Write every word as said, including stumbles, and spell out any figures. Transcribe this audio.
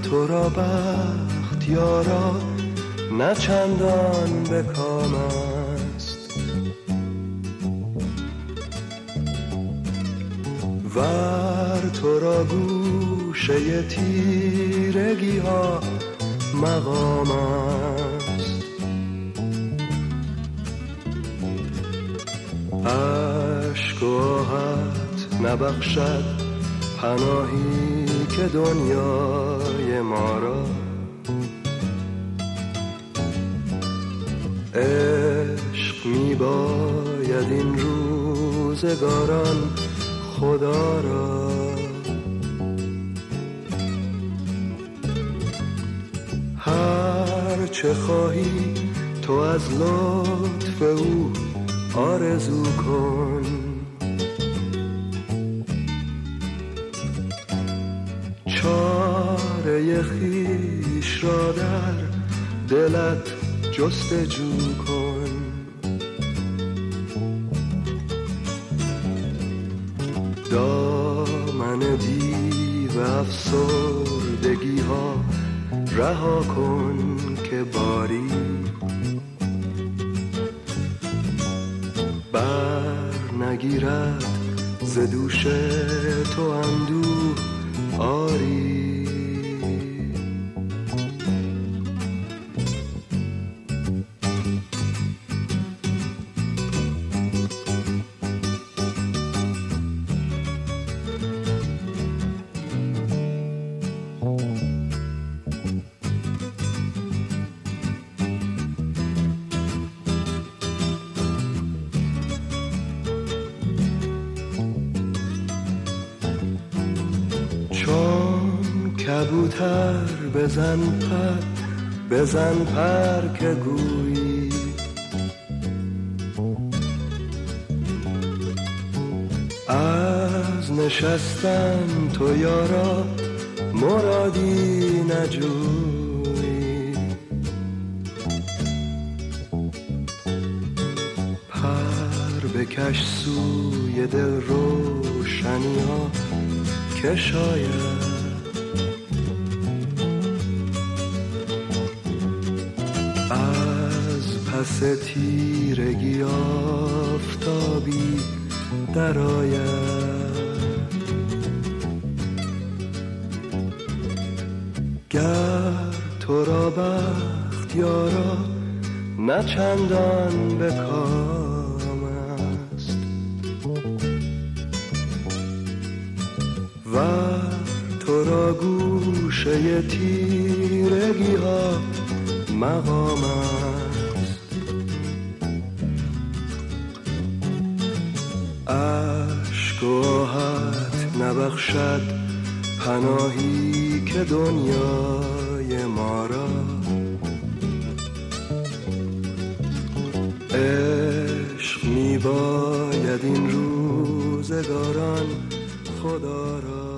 تو را بخت یارا نه چندان به کام است. ور تو را گوشه تیرگی ها مقام است. عشق و آهت نبخشد پناهی که دنیای ما را. عشق می باید این روزگاران خدا را. هر چه خواهی تو از لطف او آرزو کن. چاره خویش را در دلت جستجو کن. دامن دیو افسردگی ها رها کن که باری بر نگیرد ز دوش تو اندوه آری. کبوتر بزن پر بزن پر که گویی از نشستن تو یارا مرادی نجویی. پر بکش سوی دل روشنی ها که شاید پس تیرگی آفتابی در آید. گر تو را بخت یارا نه چندان به کام است. و تو را گوشه تیرگی ها مقام است. عشق و آهت نبخشد پناهی که دنیای ما را. عشق می باید این روزگاران خدا را.